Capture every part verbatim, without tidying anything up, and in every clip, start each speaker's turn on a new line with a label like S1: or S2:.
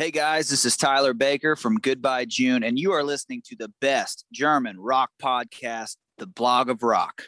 S1: Hey guys, this is Tyler Baker from Goodbye June, and you are listening to the best German rock podcast, The Blog of Rock.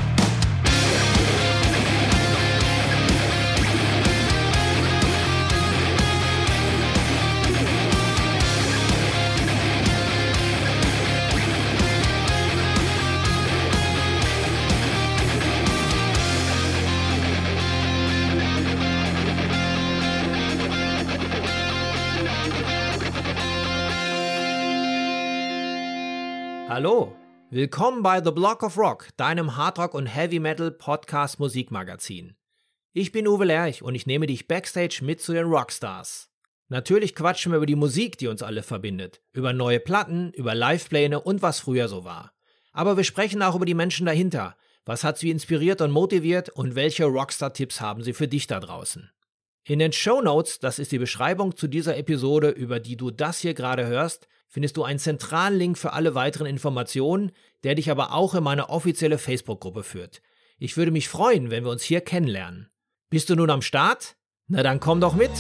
S2: Hallo, willkommen bei The Blog of Rock, deinem Hardrock- und Heavy-Metal-Podcast-Musikmagazin. Ich bin Uwe Lerch und ich nehme dich backstage mit zu den Rockstars. Natürlich quatschen wir über die Musik, die uns alle verbindet, über neue Platten, über Livepläne und was früher so war. Aber wir sprechen auch über die Menschen dahinter. Was hat sie inspiriert und motiviert und welche Rockstar-Tipps haben sie für dich da draußen? In den Shownotes, das ist die Beschreibung zu dieser Episode, über die du das hier gerade hörst, findest du einen zentralen Link für alle weiteren Informationen, der dich aber auch in meine offizielle Facebook-Gruppe führt. Ich würde mich freuen, wenn wir uns hier kennenlernen. Bist du nun am Start? Na dann komm doch mit!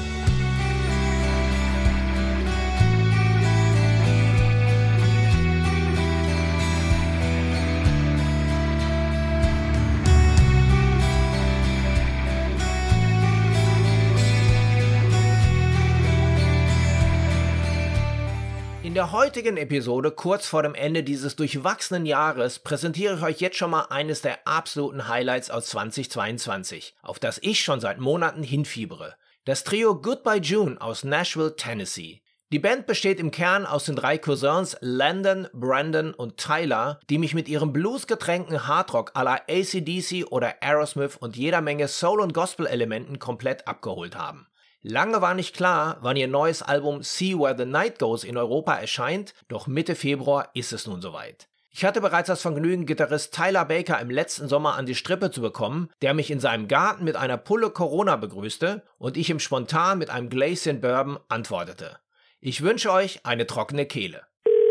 S2: In der heutigen Episode, kurz vor dem Ende dieses durchwachsenen Jahres, präsentiere ich euch jetzt schon mal eines der absoluten Highlights aus zweitausendzweiundzwanzig, auf das ich schon seit Monaten hinfiebere. Das Trio Goodbye June aus Nashville, Tennessee. Die Band besteht im Kern aus den drei Cousins Landon, Brandon und Tyler, die mich mit ihrem bluesgetränkten Hardrock à la A C D C oder Aerosmith und jeder Menge Soul- und Gospel-Elementen komplett abgeholt haben. Lange war nicht klar, wann ihr neues Album See Where the Night Goes in Europa erscheint, doch Mitte Februar ist es nun soweit. Ich hatte bereits das Vergnügen, Gitarrist Tyler Baker im letzten Sommer an die Strippe zu bekommen, der mich in seinem Garten mit einer Pulle Corona begrüßte und ich ihm spontan mit einem Gläschen Bourbon antwortete. Ich wünsche euch eine trockene Kehle.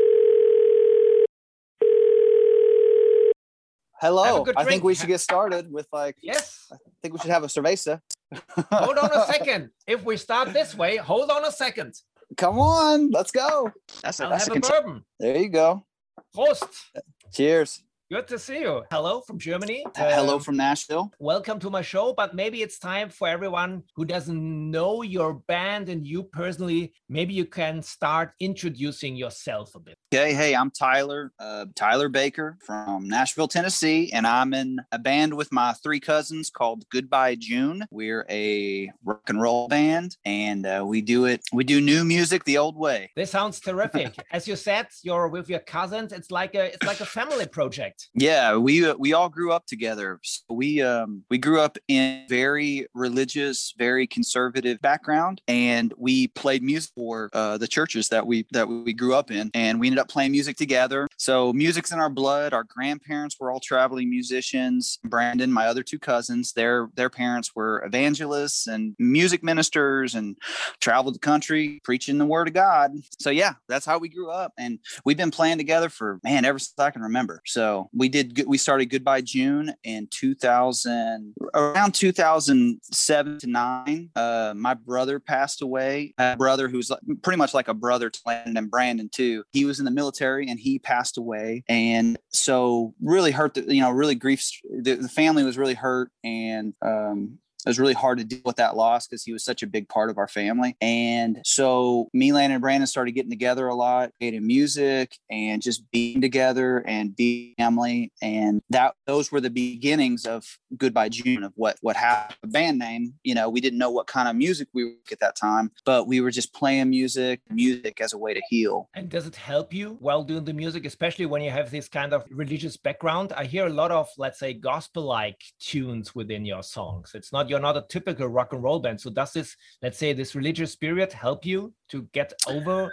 S1: Hello, I think we should get started with like,
S2: yes.
S1: I think we should have a cerveza.
S2: Hold on a second. If we start this way, hold on a second.
S1: Come on, let's go. That's a,
S2: I'll
S1: that's
S2: have
S1: a,
S2: a
S1: cont-
S2: bourbon.
S1: There you go.
S2: Prost.
S1: Cheers.
S2: Good to see you. Hello from Germany.
S1: Hello
S2: Um,
S1: from Nashville.
S2: Welcome to my show, but maybe it's time for everyone who doesn't know your band and you personally, maybe you can start introducing yourself a bit.
S1: Okay, hey, I'm Tyler, uh, Tyler Baker from Nashville, Tennessee, and I'm in a band with my three cousins called Goodbye June. We're a rock and roll band, and uh, we do it. We do new music the old way.
S2: This sounds terrific. As you said, you're with your cousins. It's like a it's like a family project.
S1: Yeah, we uh, we all grew up together. So we um, we grew up in very religious, very conservative background, and we played music for uh, the churches that we that we grew up in, and we ended up playing music together. So music's in our blood. Our grandparents were all traveling musicians. Brandon, my other two cousins, their their parents were evangelists and music ministers, and traveled the country preaching the word of God. So yeah, that's how we grew up, and we've been playing together for man ever since I can remember. So we did. We started Goodbye June in two thousand, around two thousand seven to nine. Uh, my brother passed away. A brother who's like, pretty much like a brother to Landon and Brandon too. He was in the military and he passed away, and so really hurt. The, you know, really grief. The, the family was really hurt, and um, it was really hard to deal with that loss because he was such a big part of our family. And so me, Landon, and Brandon started getting together a lot, creating music and just being together and being family. And that those were the beginnings of Goodbye June, of what what happened. A band name, you know, we didn't know what kind of music we would at that time, but we were just playing music, music as a way to heal.
S2: And does it help you while doing the music, especially when you have this kind of religious background? I hear a lot of, let's say, gospel-like tunes within your songs. It's not You're not a typical rock and roll band. So does this, let's say, this religious spirit help you to get over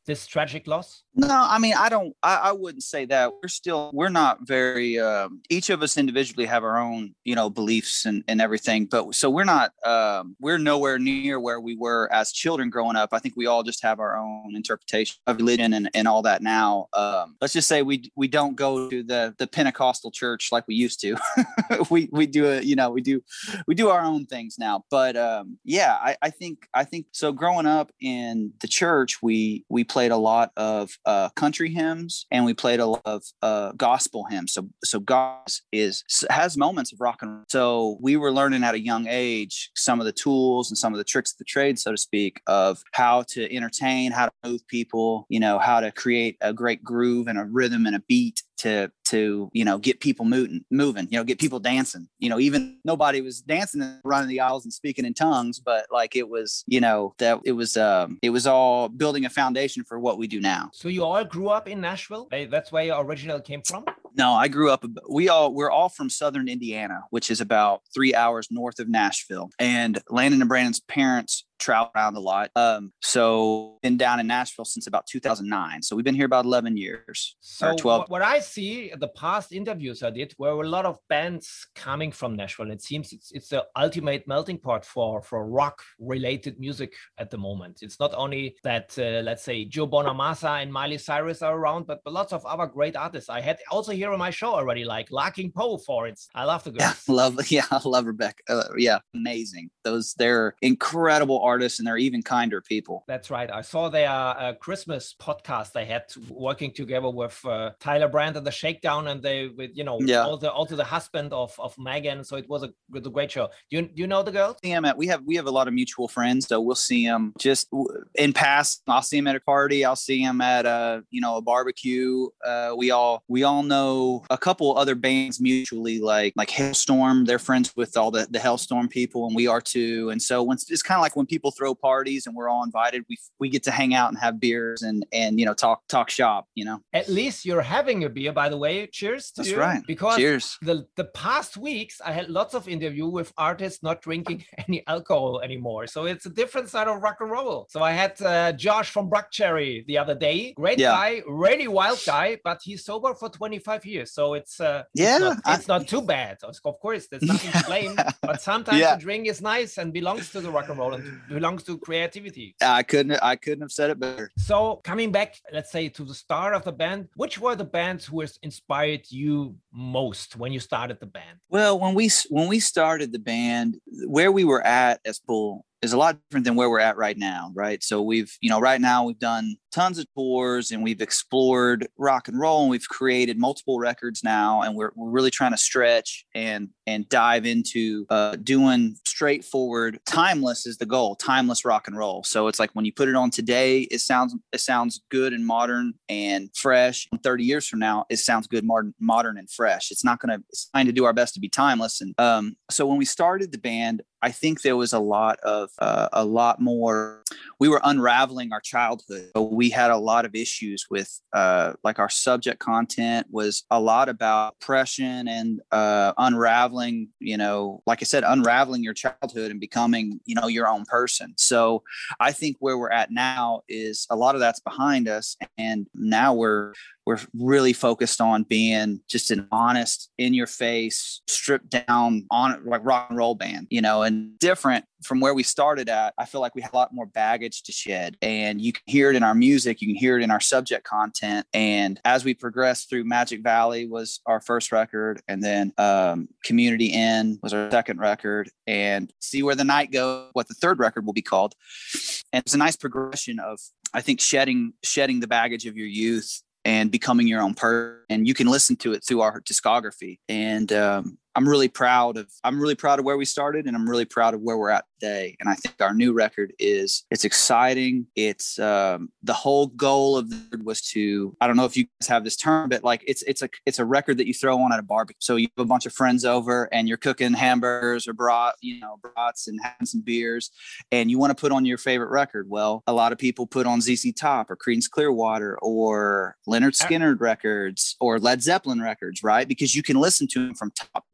S2: this tragic loss?
S1: No, I mean, I don't, I, I wouldn't say that. We're still, we're not very, um, each of us individually have our own, you know, beliefs and, and everything. But so we're not, um, we're nowhere near where we were as children growing up. I think we all just have our own interpretation of religion and, and all that now. Um, let's just say we, we don't go to the, the Pentecostal church like we used to. we, we do it, you know, we do, we do our own things now. But, um, yeah, I, I think, I think so growing up in the church, we, we played a lot of, uh, country hymns, and we played a lot of uh, gospel hymns. So, so God is has moments of rock and roll. So we were learning at a young age some of the tools and some of the tricks of the trade, so to speak, of how to entertain, how to move people, you know, how to create a great groove and a rhythm and a beat to, to, you know, get people moving, moving, you know, get people dancing, you know, even nobody was dancing and running the aisles and speaking in tongues, but like it was, you know, that it was, um, it was all building a foundation for what we do now.
S2: So you all grew up in Nashville? That's where your original came from?
S1: No, I grew up, we all, we're all from Southern Indiana, which is about three hours north of Nashville. And Landon and Brandon's parents travel around a lot. Um, so been down in Nashville since about two thousand nine. So we've been here about eleven years.
S2: So
S1: or twelve.
S2: What I see, the past interviews I did, were a lot of bands coming from Nashville. It seems it's it's the ultimate melting pot for, for rock-related music at the moment. It's not only that, uh, let's say, Joe Bonamassa and Miley Cyrus are around, but lots of other great artists. I had also here on my show already, like Larkin Poe, for it. I love the girls.
S1: Yeah, love, yeah, I love Rebecca. Uh, yeah, amazing. Those, they're incredible artists, and they're even kinder people.
S2: That's right. I saw their uh, Christmas podcast they had working together with uh, Tyler Brandt and the Shakedown, and they, with you know,
S1: yeah.
S2: also, also the husband of of Megan. So it was a, it was a great show. Do you do you know the girls?
S1: See them at, we have we have a lot of mutual friends, so we'll see them just in past. I'll see them at a party. I'll see them at a you know a barbecue. Uh, we all we all know a couple other bands mutually, like like Hailstorm. They're friends with all the the Hailstorm people, and we are too. And so when it's kind of like when people throw parties and we're all invited, we we get to hang out and have beers and and you know talk talk shop. You know,
S2: at least you're having a beer, by the way. Cheers to
S1: That's
S2: you.
S1: right.
S2: Because
S1: Cheers.
S2: the the past weeks I had lots of interview with artists not drinking any alcohol anymore. So it's a different side of rock and roll. So I had uh, Josh from Bruckcherry the other day. Great yeah. guy, really wild guy, but he's sober for twenty-five years. So it's uh,
S1: yeah,
S2: it's not,
S1: I,
S2: it's not too bad. Of course, there's nothing to blame. But sometimes yeah. the drink is nice and belongs to the rock and roll and belongs to creativity.
S1: I couldn't I couldn't have said it better.
S2: So coming back, let's say, to the start of the band, which were the bands who inspired you most when you started the band?
S1: Well, when we when we started the band, where we were at as Bull is a lot different than where we're at right now, right? So we've, you know, right now we've done tons of tours and we've explored rock and roll and we've created multiple records now, and we're we're really trying to stretch and and dive into uh, doing straightforward, timeless is the goal, timeless rock and roll. So it's like when you put it on today, it sounds it sounds good and modern and fresh. And thirty years from now, it sounds good, modern, modern and fresh. It's not gonna. It's trying to do our best to be timeless. And um, so when we started the band, I think there was a lot of uh, a lot more. We were unraveling our childhood. We had a lot of issues with uh, like our subject content was a lot about depression and uh, unraveling, you know, like I said, unraveling your childhood and becoming, you know, your own person. So I think where we're at now is a lot of that's behind us. And now we're we're really focused on being just an honest, in your face, stripped down on like rock and roll band, you know, and different from where we started at. I feel like we have a lot more baggage to shed, and you can hear it in our music. You can hear it in our subject content. And as we progress through, Magic Valley was our first record. And then um, Community Inn was our second record, and See Where the Night Goes, what the third record will be called. And it's a nice progression of, I think, shedding, shedding the baggage of your youth and becoming your own person. And you can listen to it through our discography. And um, I'm really proud of, I'm really proud of where we started, and I'm really proud of where we're at today. And I think our new record is, it's exciting. It's um, the whole goal of the record was to, I don't know if you guys have this term, but like it's, it's a, it's a record that you throw on at a barbecue. So you have a bunch of friends over and you're cooking hamburgers or brat, you know, brats and having some beers, and you want to put on your favorite record. Well, a lot of people put on Z Z Top or Creedence Clearwater or Leonard Skinner records or Led Zeppelin records, right? Because you can listen to them from top to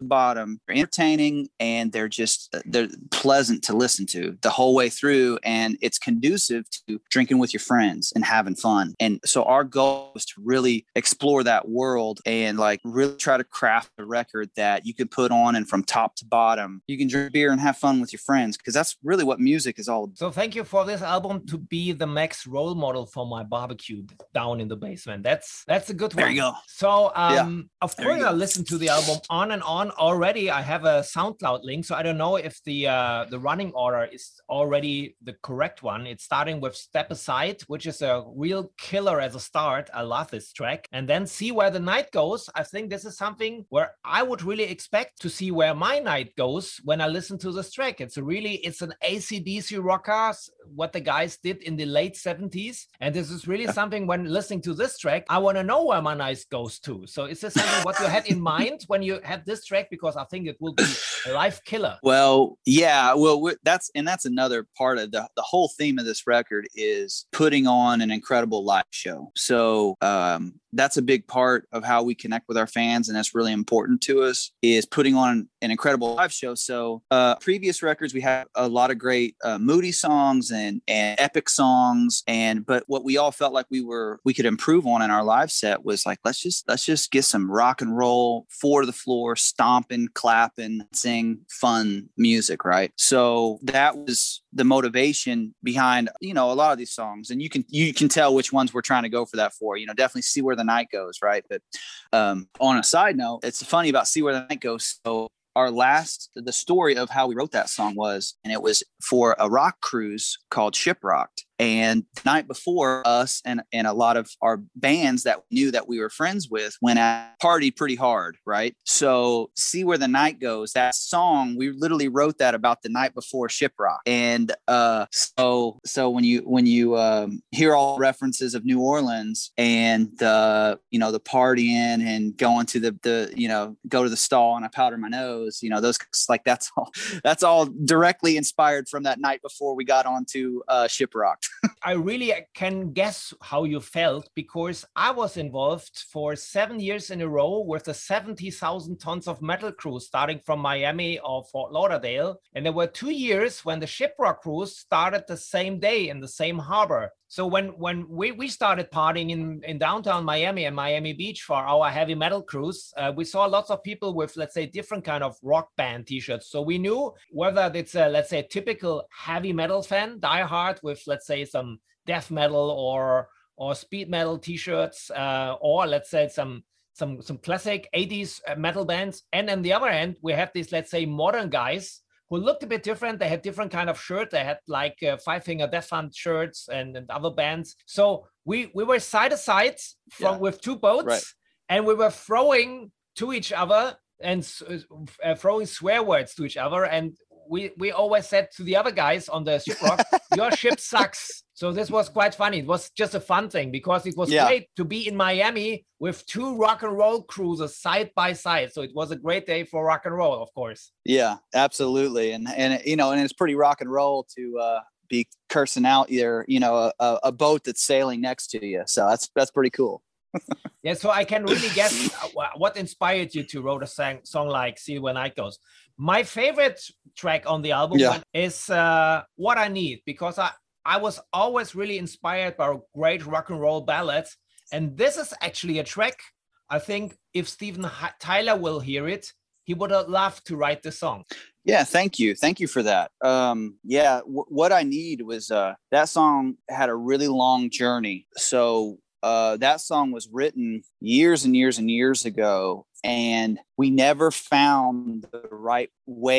S1: bottom. They're entertaining and they're just they're pleasant to listen to the whole way through, and it's conducive to drinking with your friends and having fun. And so our goal was to really explore that world and like really try to craft a record that you can put on and from top to bottom you can drink beer and have fun with your friends, because that's really what music is all about.
S2: So thank you for this album to be the Max role model for my barbecue down in the basement. That's that's a good one.
S1: There you go.
S2: So um
S1: yeah.
S2: of course I listened to the album on and on already. I have a SoundCloud link, so I don't know if the uh the running order is already the correct one. It's starting with Step Aside, which is a real killer as a start. I love this track. And then See Where the Night Goes. I think this is something where I would really expect to see where my night goes when I listen to this track. It's a really, it's an A C D C rocker, what the guys did in the late seventies. And this is really something when listening to this track, I want to know where my night goes to. So is this something what you had in mind when you had this track? Because I think it will be a life killer.
S1: Well, yeah, well, that's, and that's another part of the, the whole theme of this record is putting on an incredible live show. So, um, that's a big part of how we connect with our fans, and that's really important to us, is putting on an incredible live show. So uh, previous records, we have a lot of great uh, moody songs and, and epic songs, and but what we all felt like we were we could improve on in our live set was like, let's just let's just get some rock and roll, four to the floor, stomping, clapping, sing fun music, right? So that was the motivation behind, you know, a lot of these songs, and you can you can tell which ones we're trying to go for that for. You know, definitely See Where the Night Goes, right? But um, on a side note, it's funny about See Where the Night Goes. So our last, the story of how we wrote that song was, and it was for a rock cruise called Shiprocked. And the night before, us and, and a lot of our bands that knew that we were friends with went out, partied pretty hard, right? So See Where the Night Goes, that song, we literally wrote that about the night before Shiprock. And uh, so so when you when you um, hear all references of New Orleans and the, you know, the partying and going to the, the you know, go to the stall and I powder my nose, you know, those, like, that's all, that's all directly inspired from that night before we got onto uh, Shiprocked.
S2: I really can guess how you felt, because I was involved for seven years in a row with the seventy thousand tons of metal cruise starting from Miami or Fort Lauderdale. And there were two years when the Shiprock cruise started the same day in the same harbor. So when when we, we started partying in, in downtown Miami and Miami Beach for our heavy metal cruise, uh, we saw lots of people with, let's say, different kind of rock band t-shirts. So we knew whether it's a, let's say, typical heavy metal fan, diehard with, let's say, some death metal or or speed metal t-shirts, uh, or let's say some some some classic eighties metal bands. And on the other end, we have these, let's say, modern guys who looked a bit different. They had different kind of shirt. They had like uh, Five Finger Death Hunt shirts and, and other bands. So we we were side to side from yeah. with two boats, right. And we were throwing to each other and uh, throwing swear words to each other. And we we always said to the other guys on the Shiprock, your ship sucks. So this was quite funny. It was just a fun thing, because it was yeah. great to be in Miami with two rock and roll cruises side by side. So it was a great day for rock and roll, of course.
S1: Yeah, absolutely. And, and you know, and it's pretty rock and roll to uh, be cursing out either, you know, a, a boat that's sailing next to you. So that's, that's pretty cool.
S2: Yeah, so I can really guess what inspired you to write a song, song like See Where Night Goes. My favorite track on the album yeah. is uh, What I Need, because I, I was always really inspired by great rock and roll ballads. And this is actually a track, I think if Steven Tyler will hear it, he would have loved to write the song.
S1: Yeah, thank you. Thank you for that. Um, yeah, w- What I Need was, uh, that song had a really long journey. So uh, that song was written years and years and years ago. And we never found the right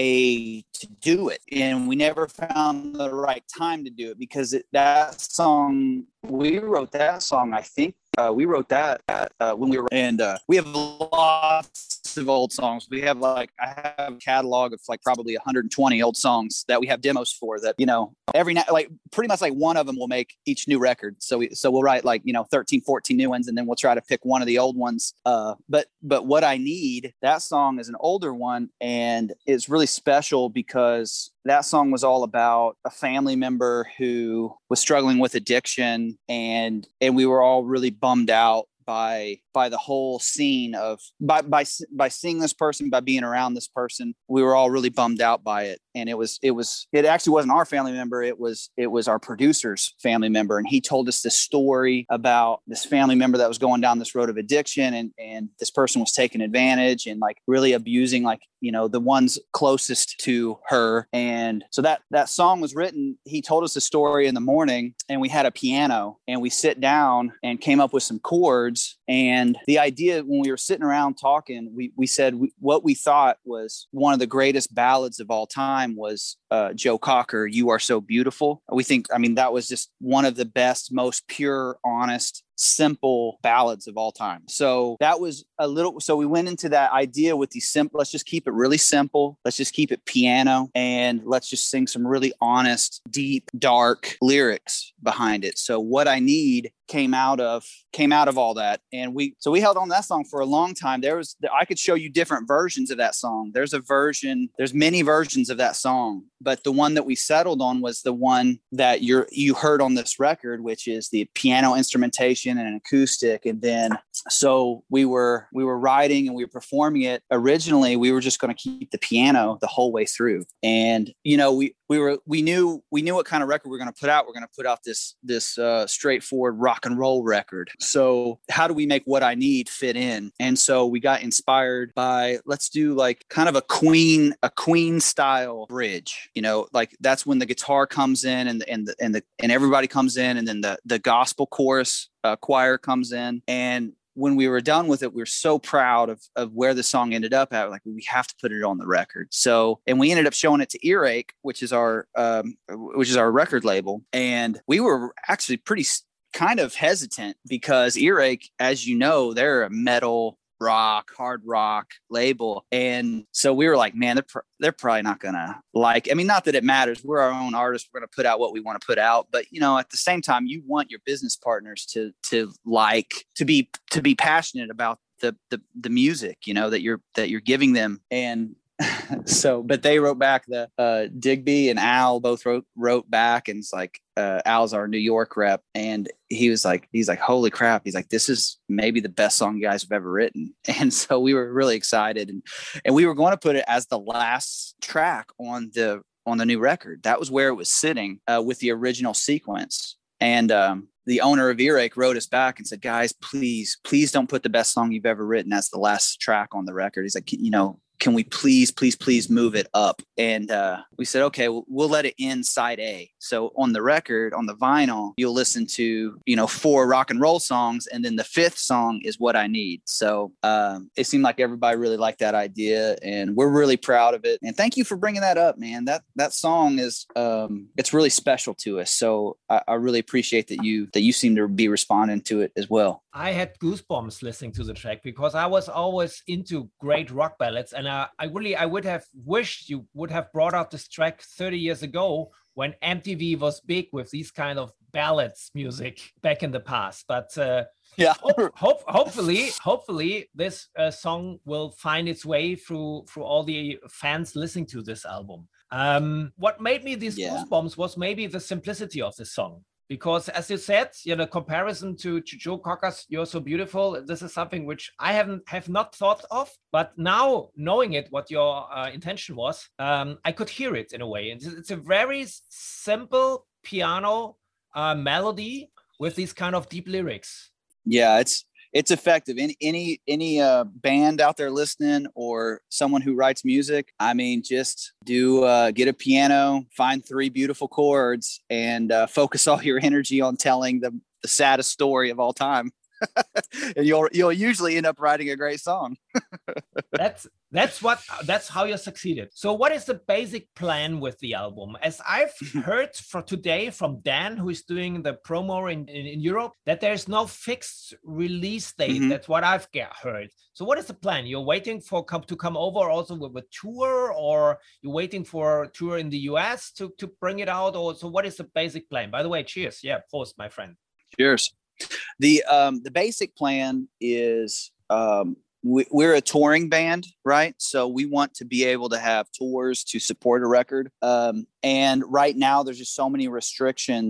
S1: way to do it. And we never found the right time to do it, because it, that song, we wrote that song, I think uh, we wrote that uh, when we were, and uh, we have lots of old songs. We have like, I have a catalog of like probably one hundred twenty old songs that we have demos for that, you know, every night, like pretty much like one of them will make each new record. So we, so we'll write like, you know, thirteen, fourteen new ones, and then we'll try to pick one of the old ones. Uh, but, but What I Need, that song is an older one, and it's really special because that song was all about a family member who was struggling with addiction, and and we were all really bummed out by by the whole scene of by by by seeing this person, by being around this person. We were all really bummed out by it, and it was it was it actually wasn't our family member. It was it was our producer's family member, and he told us this story about this family member that was going down this road of addiction, and and this person was taking advantage and like really abusing like you know the ones closest to her. And so that that song was written. He told us the story in the morning, and we had a piano, and we sit down and came up with some chords. And the idea when we were sitting around talking, we we said we, what we thought was one of the greatest ballads of all time was uh, Joe Cocker, "You Are So Beautiful." We think, I mean, that was just one of the best, most pure, honest, simple ballads of all time. So that was a little, so we went into that idea with these simple, let's just keep it really simple. Let's just keep it piano, and let's just sing some really honest, deep, dark lyrics behind it. So What I Need came out of came out of all that. And we so we held on to that song for a long time. There was I could show you different versions of that song. There's a version, there's many versions of that song, but the one that we settled on was the one that you're you heard on this record, which is the piano instrumentation and an acoustic. And then so we were we were writing and we were performing it. Originally we were just going to keep the piano the whole way through. And you know, we we were we knew we knew what kind of record we we're going to put out. We're going to put out this this uh straightforward rock and roll record. So how do we make What I Need fit in? And so we got inspired by, let's do like kind of a Queen, a Queen style bridge, you know, like that's when the guitar comes in and, and, the, and the, and everybody comes in, and then the, the gospel chorus uh, choir comes in. And when we were done with it, we were so proud of, of where the song ended up at. Like, we have to put it on the record. So, and we ended up showing it to Earache, which is our, um, which is our record label. And we were actually pretty kind of hesitant because Earache, as you know, they're a metal, rock, hard rock label. And so we were like, man, they're, pr- they're probably not going to like, I mean, not that it matters. We're our own artists. We're going to put out what we want to put out. But, you know, at the same time, you want your business partners to, to like, to be, to be passionate about the, the, the music, you know, that you're, that you're giving them. And so, but they wrote back, the uh, Digby and Al both wrote wrote back, and it's like uh, Al's our New York rep, and he was like, he's like, holy crap, he's like, this is maybe the best song you guys have ever written. And so we were really excited, and and we were going to put it as the last track on the on the new record. That was where it was sitting uh, with the original sequence. And um, the owner of Earache wrote us back and said, guys, please, please don't put the best song you've ever written as the last track on the record. He's like, you know, can we please, please, please move it up? And uh, we said, okay, we'll, we'll let it in side A. So on the record, on the vinyl, you'll listen to, you know, four rock and roll songs. And then the fifth song is What I Need. So um, it seemed like everybody really liked that idea, and we're really proud of it. And thank you for bringing that up, man. That, that song is, um, it's really special to us. So I, I really appreciate that you, that you seem to be responding to it as well.
S2: I had goosebumps listening to the track because I was always into great rock ballads, and I, I really I would have wished you would have brought out this track thirty years ago when M T V was big with these kind of ballads music back in the past. But uh,
S1: yeah,
S2: hope, hope, hopefully, hopefully this uh, song will find its way through through all the fans listening to this album. Um, what made me these yeah. goosebumps was maybe the simplicity of the song. Because as you said, you know, comparison to, to Joe Cocker's "You're So Beautiful," this is something which I haven't have not thought of. But now knowing it, what your uh, intention was, um, I could hear it in a way. It's, it's a very simple piano uh, melody with these kind of deep lyrics.
S1: Yeah, it's it's effective. Any any any uh, band out there listening, or someone who writes music, I mean, just do uh, get a piano, find three beautiful chords, and uh, focus all your energy on telling the, the saddest story of all time. And you'll you'll usually end up writing a great song.
S2: that's that's what that's how you succeeded. So what is the basic plan with the album? As I've heard for today from Dan, who is doing the promo in, in, in Europe, that there's no fixed release date. Mm-hmm. That's what I've get, heard. So what is the plan? You're waiting for come to come over also with a tour, or you're waiting for a tour in the U S to, to bring it out? Or so what is the basic plan? By the way, cheers. Yeah, Prost, my friend.
S1: Cheers. The um, the basic plan is um, we, we're a touring band, right? So we want to be able to have tours to support a record. Um, and right now, there's just so many restrictions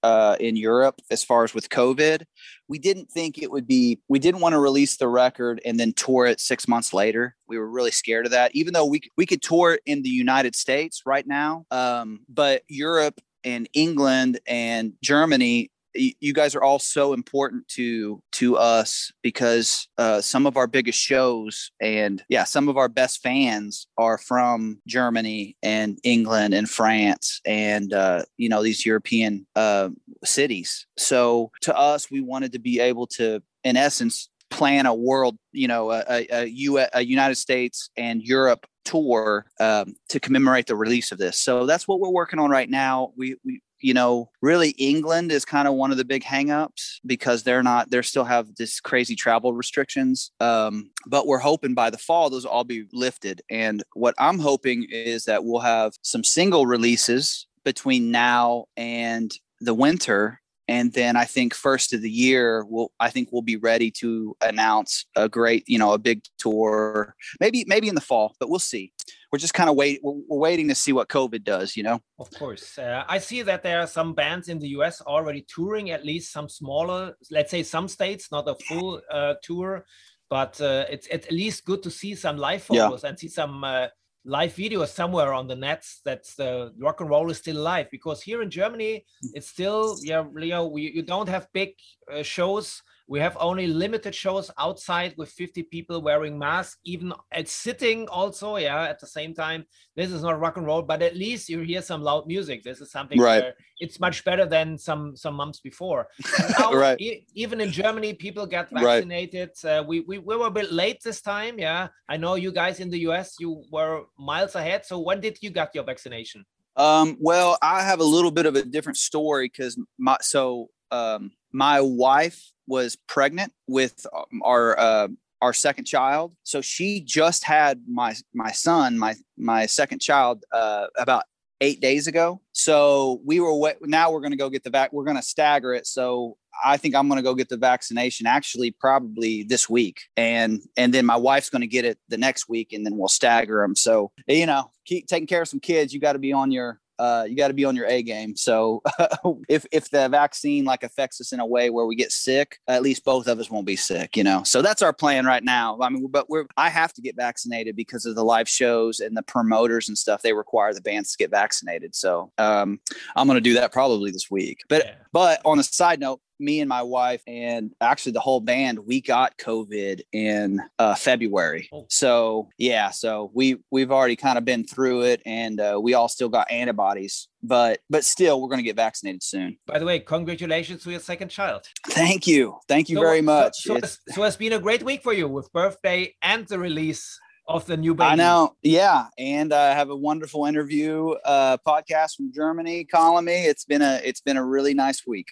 S1: uh, in Europe as far as with COVID. We didn't think it would be, we didn't want to release the record and then tour it six months later. We were really scared of that, even though we, we could tour it in the United States right now. Um, but Europe and England and Germany, you guys are all so important to to us because uh, some of our biggest shows and yeah, some of our best fans are from Germany and England and France and uh, you know, these European uh, cities. So to us, we wanted to be able to, in essence, plan a world, you know, a, a, a, U S, a United States and Europe tour um, to commemorate the release of this. So that's what we're working on right now. We we. You know, really, England is kind of one of the big hangups because they're not, they still have this crazy travel restrictions. Um, but we're hoping by the fall, those will all be lifted. And what I'm hoping is that we'll have some single releases between now and the winter. And then I think first of the year, we'll, I think we'll be ready to announce a great, you know, a big tour, maybe, maybe in the fall, but we'll see. We're just kind of wait. We're, we're waiting to see what COVID does, you know?
S2: Of course. Uh, I see that there are some bands in the U S already touring, at least some smaller, let's say some states, not a full uh, tour, but uh, it's, it's at least good to see some live photos yeah. and see some uh, live videos somewhere on the nets that uh, rock and roll is still alive. Because here in Germany, it's still, yeah, you know, we, you don't have big uh, shows. We have only limited shows outside with fifty people wearing masks, even at sitting also, yeah, at the same time. This is not rock and roll, but at least you hear some loud music. This is something
S1: right.
S2: where it's much better than some some months before. Now,
S1: right.
S2: e- even in Germany, people get vaccinated. Right. Uh, we, we, we were a bit late this time, yeah. I know you guys in the U S, you were miles ahead. So when did you get your vaccination?
S1: Um, well, I have a little bit of a different story because my, so um, my wife was pregnant with our uh, our second child, so she just had my my son, my my second child, uh, about eight days ago. So we were now we're going to go get the vac. We're going to stagger it. So I think I'm going to go get the vaccination actually probably this week, and and then my wife's going to get it the next week, and then we'll stagger them. So you know, keep taking care of some kids. You got to be on your Uh, you got to be on your A game. So if if the vaccine like affects us in a way where we get sick, at least both of us won't be sick, you know. So that's our plan right now. I mean, but we're I have to get vaccinated because of the live shows and the promoters and stuff. They require the bands to get vaccinated. So um, I'm going to do that probably this week. But yeah. But on a side note, me and my wife and actually the whole band, we got COVID in uh, February. Oh. So yeah, so we we've already kind of been through it, and uh, we all still got antibodies, but but still we're going to get vaccinated soon.
S2: By the way, congratulations to your second child.
S1: Thank you, thank you so, very much.
S2: So, so, it's, so it's been a great week for you with birthday and the release of the new baby.
S1: I know, yeah, and I have a wonderful interview uh, podcast from Germany calling me. It's been a it's been a really nice week.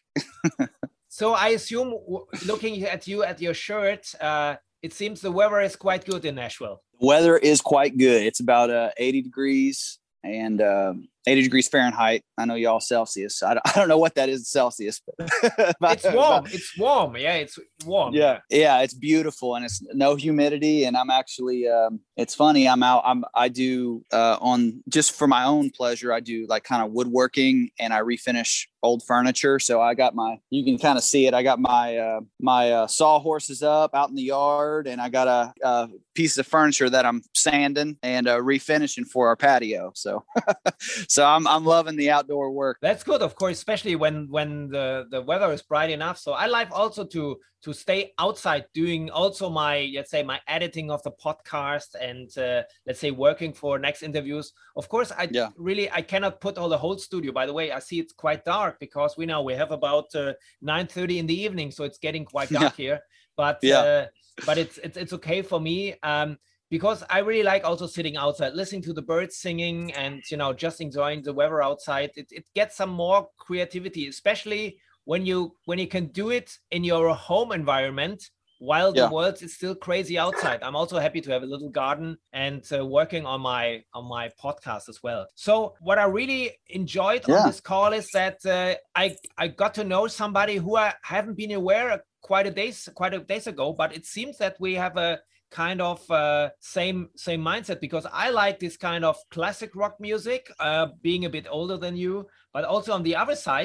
S2: So I assume, looking at you at your shirt, uh, it seems the weather is quite good in Nashville.
S1: The weather is quite good. It's about uh, eighty degrees and uh, eighty degrees Fahrenheit. I know y'all Celsius. I don't, I don't know what that is in Celsius, but
S2: it's warm. It's warm. Yeah, it's warm.
S1: Yeah, yeah, it's beautiful, and it's no humidity. And I'm actually, um, it's funny. I'm out. I'm I do uh, on just for my own pleasure. I do like kind of woodworking, and I refinish old furniture. So I got my, you can kind of see it. I got my uh, my uh, sawhorses up out in the yard, and I got a, a piece of furniture that I'm sanding and uh, refinishing for our patio. So. So I'm I'm loving the outdoor work.
S2: That's good, of course, especially when when the, the weather is bright enough. So I like also to to stay outside doing also my, let's say, my editing of the podcast and uh, let's say working for next interviews. Of course, I yeah. really, I cannot put all the whole studio. By the way, I see it's quite dark because we know we have about uh, nine thirty in the evening. So it's getting quite dark yeah. here. But yeah. uh, but it's, it's, it's okay for me. Um, Because I really like also sitting outside, listening to the birds singing and, you know, just enjoying the weather outside. It, it gets some more creativity, especially when you when you can do it in your home environment while the yeah. world is still crazy outside. I'm also happy to have a little garden and uh, working on my on my podcast as well. So what I really enjoyed yeah. on this call is that uh, I I got to know somebody who I haven't been aware quite a days quite a days ago, but it seems that we have a kind of uh, same same mindset, because I like this kind of classic rock music, uh, being a bit older than you, but also on the other side,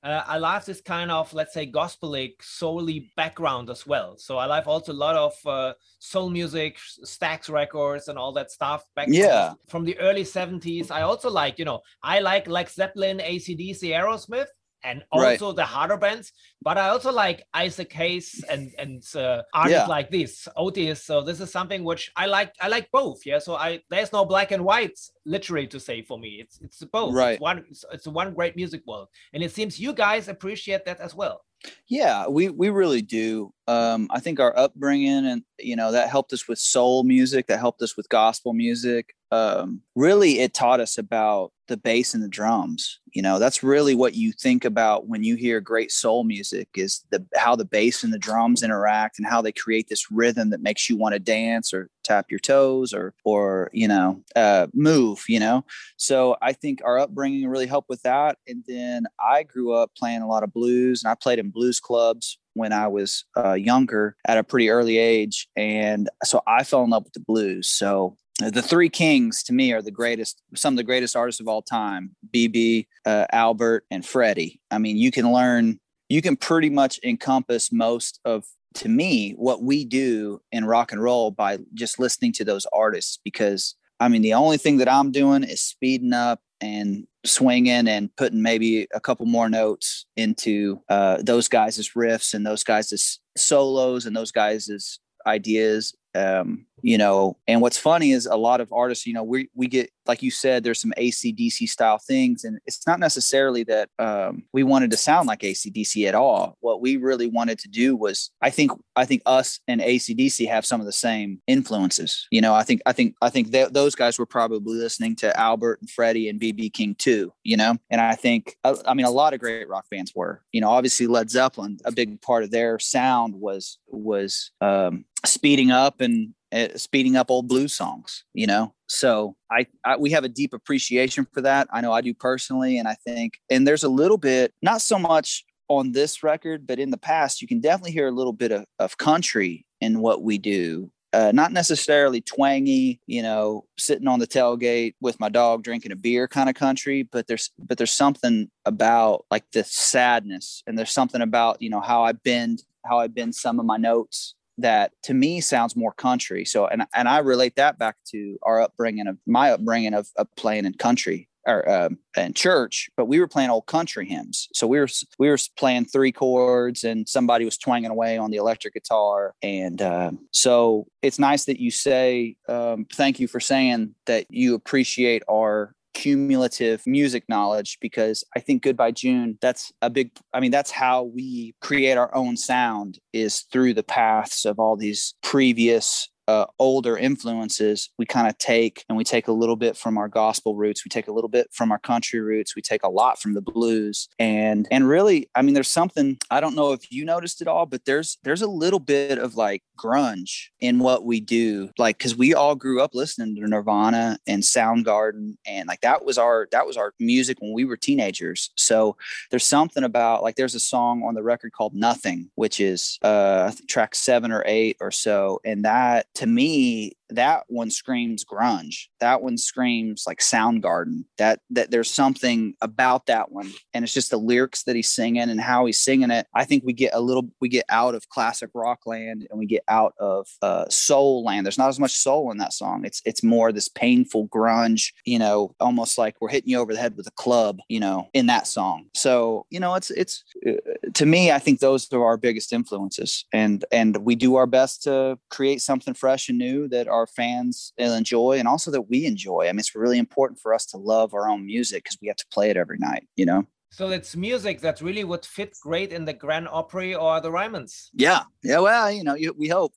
S2: uh, I love this kind of, let's say, gospelic, soul-y background as well. So I love also a lot of uh, soul music, Stax Records and all that stuff back
S1: Yeah.
S2: from, from the early seventies. I also like, you know, I like Led Zeppelin, A C D C, Aerosmith, and also right. the harder bands, but I also like Isaac Hayes and and uh, artists yeah. like this, Otis. So this is something which I like. I like both. Yeah. So I there's no black and white, literally, to say for me. It's it's both. Right. It's one. It's, it's one great music world, and it seems you guys appreciate that as well.
S1: Yeah, we we really do. Um, I think our upbringing, and you know, that helped us with soul music, that helped us with gospel music. Um, really, it taught us about the bass and the drums. You know, that's really what you think about when you hear great soul music, is the how the bass and the drums interact and how they create this rhythm that makes you want to dance or tap your toes or or you know uh, move. You know, so I think our upbringing really helped with that. And then I grew up playing a lot of blues, and I played in blues clubs when I was uh, younger at a pretty early age. And so I fell in love with the blues. So the Three Kings to me are the greatest, some of the greatest artists of all time, B B, uh, Albert, and Freddie. I mean, you can learn, you can pretty much encompass most of, to me, what we do in rock and roll by just listening to those artists. Because I mean, the only thing that I'm doing is speeding up and swinging and putting maybe a couple more notes into uh, those guys' riffs and those guys' solos and those guys' ideas. Um, you know, and what's funny is a lot of artists, you know, we, we get, like you said, there's some A C D C style things, and it's not necessarily that um, we wanted to sound like A C D C at all. What we really wanted to do was, I think, I think us and A C D C have some of the same influences. You know, I think, I think, I think th- those guys were probably listening to Albert and Freddie and B B King too, you know? And I think, I, I mean, a lot of great rock bands were, you know, obviously Led Zeppelin, a big part of their sound was, was um, speeding up and, Uh, speeding up old blues songs, you know? So I, I, we have a deep appreciation for that. I know I do personally. And I think, and there's a little bit, not so much on this record, but in the past, you can definitely hear a little bit of, of country in what we do. Uh, not necessarily twangy, you know, sitting on the tailgate with my dog drinking a beer kind of country, but there's, but there's something about like the sadness, and there's something about, you know, how I bend, how I bend some of my notes that to me sounds more country. So, and, and I relate that back to our upbringing of my upbringing of, of playing in country or um, in church, but we were playing old country hymns. So we were, we were playing three chords and somebody was twanging away on the electric guitar. And uh, so it's nice that you say, um, thank you for saying that you appreciate our cumulative music knowledge, because I think Goodbye June, that's a big, I mean, that's how we create our own sound, is through the paths of all these previous uh, older influences. We kind of take, and we take a little bit from our gospel roots. We take a little bit from our country roots. We take a lot from the blues. And, and really, I mean, there's something, I don't know if you noticed it all, but there's, there's a little bit of like grunge in what we do. Like, cause we all grew up listening to Nirvana and Soundgarden. And like, that was our, that was our music when we were teenagers. So there's something about, like, there's a song on the record called Nothing, which is uh track seven or eight or so. And that, to me, that one screams grunge. That one screams like Soundgarden. That that there's something about that one, and it's just the lyrics that he's singing and how he's singing it. I think we get a little, we get out of classic rock land and we get out of uh, soul land. There's not as much soul in that song. It's it's more this painful grunge, you know, almost like we're hitting you over the head with a club, you know, in that song. So you know, it's it's uh, to me, I think those are our biggest influences, and and we do our best to create something fresh and new that our fans will enjoy, and also that we enjoy. I mean, it's really important for us to love our own music because we have to play it every night, you know?
S2: So it's music that really would fit great in the Grand Opry or the Ryman's.
S1: Yeah. Yeah. Well, you know, you, we hope.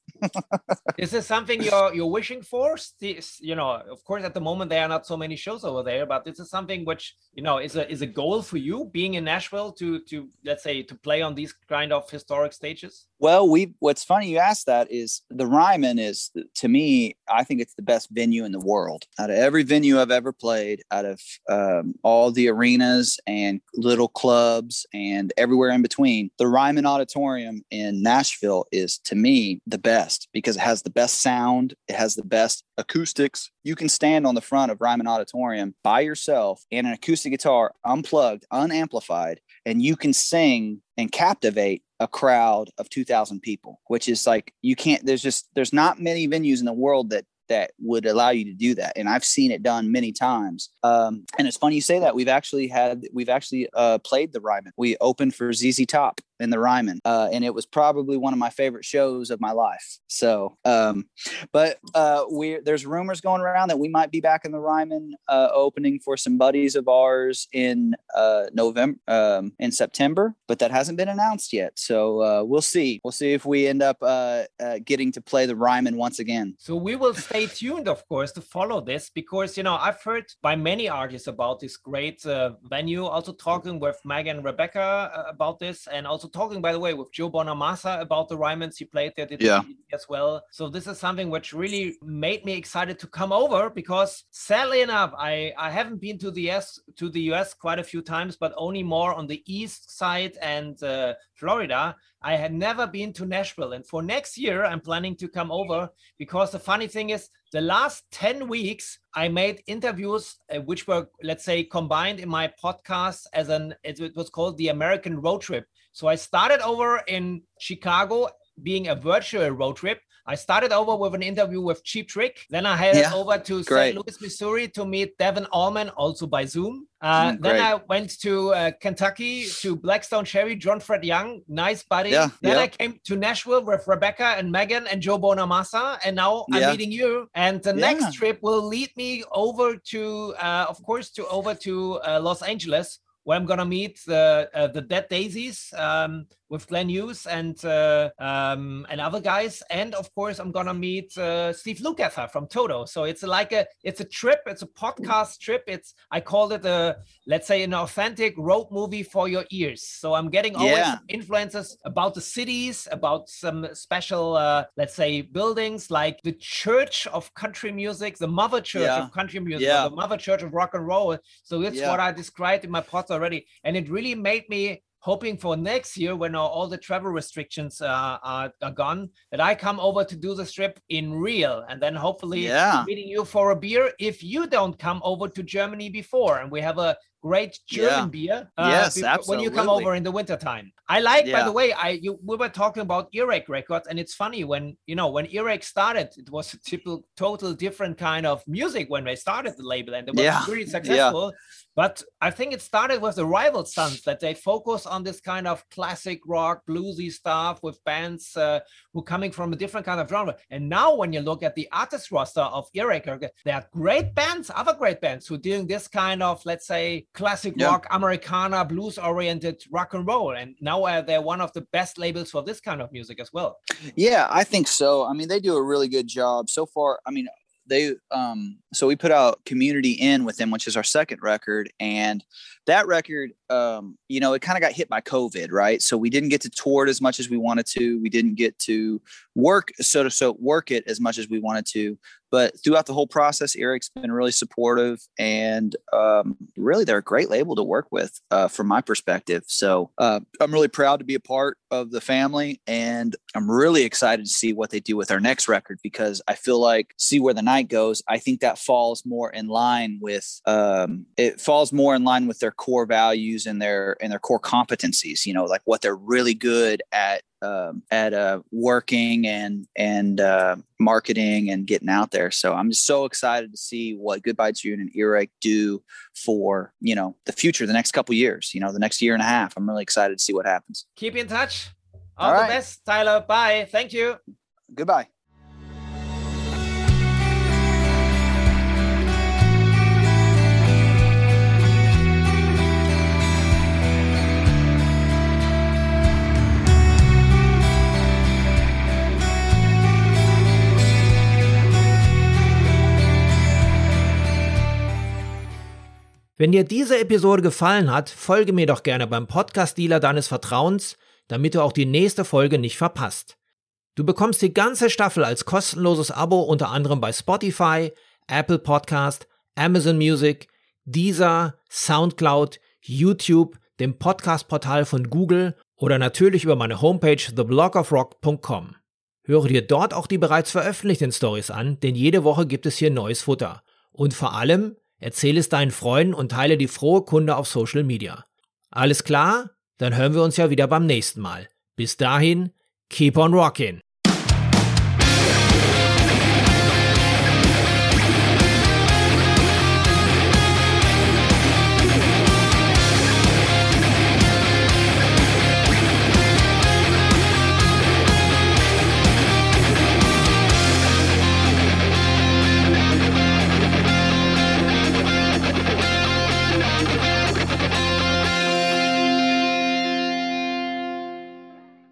S2: Is this something you're you're wishing for? You know, of course, at the moment, there are not so many shows over there, but this is something which, you know, is a is a goal for you, being in Nashville, to, to let's say, to play on these kind of historic stages?
S1: Well, we what's funny you asked that is the Ryman is, to me, I think it's the best venue in the world. Out of every venue I've ever played, out of um, all the arenas and little clubs and everywhere in between. The Ryman Auditorium in Nashville is, to me, the best because it has the best sound. It has the best acoustics. You can stand on the front of Ryman Auditorium by yourself and an acoustic guitar, unplugged, unamplified, and you can sing and captivate a crowd of two thousand people, which is like, you can't, there's just, there's not many venues in the world that that would allow you to do that. And I've seen it done many times. Um, and it's funny you say that. We've actually had, we've actually uh, played the Ryman. We opened for Z Z Top in the Ryman. Uh, and it was probably one of my favorite shows of my life. So, um, but uh, we there's rumors going around that we might be back in the Ryman uh, opening for some buddies of ours in uh, November, um, in September, but that hasn't been announced yet. So uh, we'll see. We'll see if we end up uh, uh, getting to play the Ryman once again.
S2: So we will stay tuned, of course, to follow this because, you know, I've heard by many artists about this great uh, venue, also talking with Megan and Rebecca uh, about this, and also talking, by the way, with Joe Bonamassa about the Rymans. He played there did
S1: yeah.
S2: as well. So this is something which really made me excited to come over because, sadly enough, I, I haven't been to the U S to the U S quite a few times, but only more on the east side and uh, Florida. I had never been to Nashville, and for next year I'm planning to come over because the funny thing is the last ten weeks I made interviews uh, which were, let's say, combined in my podcast as an, it was called the American Road Trip. So I started over in Chicago being a virtual road trip. I started over with an interview with Cheap Trick. Then I headed yeah, over to Saint Louis, Missouri to meet Devin Allman, also by Zoom. Uh, mm, then I went to uh, Kentucky to Blackstone Cherry, John Fred Young, nice buddy. Yeah, then yeah. I came to Nashville with Rebecca and Megan and Joe Bonamassa. And now yeah. I'm meeting you. And the yeah. next trip will lead me over to, uh, of course, to over to uh, Los Angeles, where I'm gonna meet the uh, the Dead Daisies um, with Glenn Hughes and uh, um, and other guys, and of course I'm gonna meet uh, Steve Lukather from Toto. So it's like a it's a trip, it's a podcast trip. It's I called it a let's say an authentic road movie for your ears. So I'm getting always yeah. influences about the cities, about some special uh, let's say buildings like the Church of Country Music, the Mother Church yeah. of Country Music, yeah. the Mother Church of Rock and Roll. So that's yeah. what I described in my podcast already, and it really made me hoping for next year when all the travel restrictions uh, are, are gone, that I come over to do this trip in real, and then hopefully yeah. meeting you for a beer if you don't come over to Germany before, and we have a great German yeah. beer uh,
S1: yes,
S2: before, when you come over in the wintertime. I like, yeah. by the way, I you, we were talking about Earache Records, and it's funny when, you know, when Earache started, it was a typical, total different kind of music when they started the label, and it was yeah. really successful. Yeah. But I think it started with the Rival Sons, that they focus on this kind of classic rock, bluesy stuff with bands uh, who are coming from a different kind of genre. And now when you look at the artist roster of Earache, there are great bands, other great bands who are doing this kind of, let's say, classic yeah. rock, Americana, blues-oriented rock and roll. And now uh, they're one of the best labels for this kind of music as well.
S1: Yeah, I think so. I mean, they do a really good job so far. I mean, they um so we put out Community In with them, which is our second record, and that record um you know it kind of got hit by COVID, right? So we didn't get to tour it as much as we wanted to. We didn't get to work so to so work it as much as we wanted to. But throughout the whole process, Earache's been really supportive, and um, really they're a great label to work with uh, from my perspective. So uh, I'm really proud to be a part of the family, and I'm really excited to see what they do with our next record, because I feel like See Where the Night Goes, I think that falls more in line with um, it falls more in line with their core values and their and their core competencies. You know, like what they're really good at. Um, at uh, working and and uh, marketing and getting out there. So I'm just so excited to see what Goodbye June and Earache do for, you know, the future, the next couple years, you know, the next year and a half. I'm really excited to see what happens.
S2: Keep in touch. All, All the right. best, Tyler. Bye. Thank you.
S1: Goodbye.
S2: Wenn dir diese Episode gefallen hat, folge mir doch gerne beim Podcast-Dealer deines Vertrauens, damit du auch die nächste Folge nicht verpasst. Du bekommst die ganze Staffel als kostenloses Abo unter anderem bei Spotify, Apple Podcast, Amazon Music, Deezer, Soundcloud, YouTube, dem Podcast-Portal von Google oder natürlich über meine Homepage the blog of rock punkt com. Höre dir dort auch die bereits veröffentlichten Stories an, denn jede Woche gibt es hier neues Futter. Und vor allem, erzähle es deinen Freunden und teile die frohe Kunde auf Social Media. Alles klar? Dann hören wir uns ja wieder beim nächsten Mal. Bis dahin, keep on rockin'!